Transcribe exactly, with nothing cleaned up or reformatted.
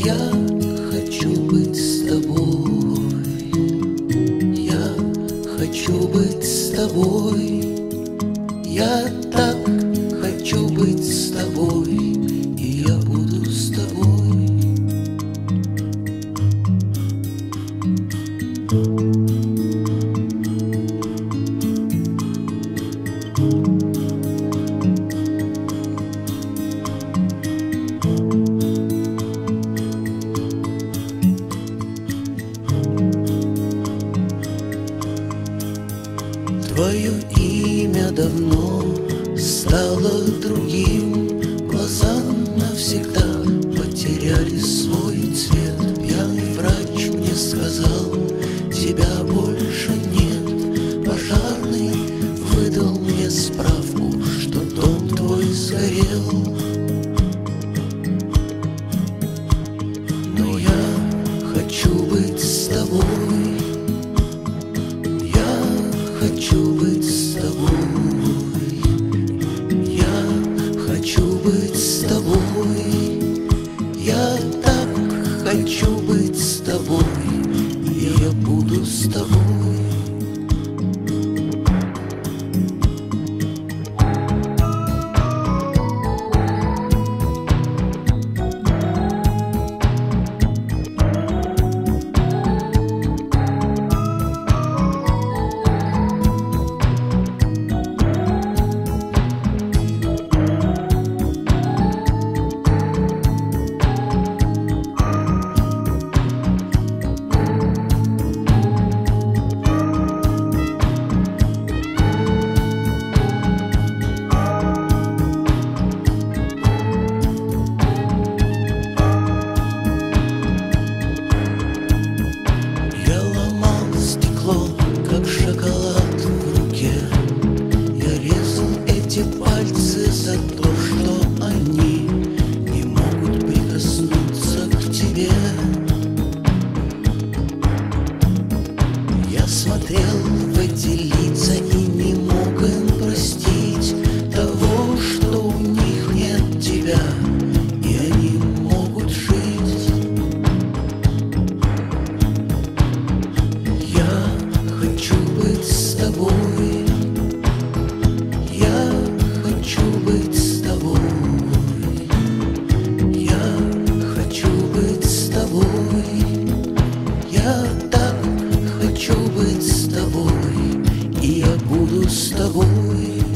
Я хочу быть с тобой, я хочу быть с тобой, я так хочу быть с тобой, и я буду с тобой. Твое имя давно стало другим, глаза навсегда потеряли свой цвет. Пьяный врач мне сказал, тебя больше нет. Пожарный выдал мне справку, что дом твой сгорел. Но я хочу быть с тобой, хочу быть с тобой, я хочу быть с тобой, я так хочу быть с тобой, и я буду с тобой. Как шоколад в руке, я резал эти пальцы за то, что они не могут прикоснуться к тебе. Я смотрел в эти лица и не мог им простить того, что у них нет тебя, и они могут жить. Я хочу быть с тобой, я хочу быть с тобой, я хочу быть с тобой, я так хочу быть с тобой, и я буду с тобой.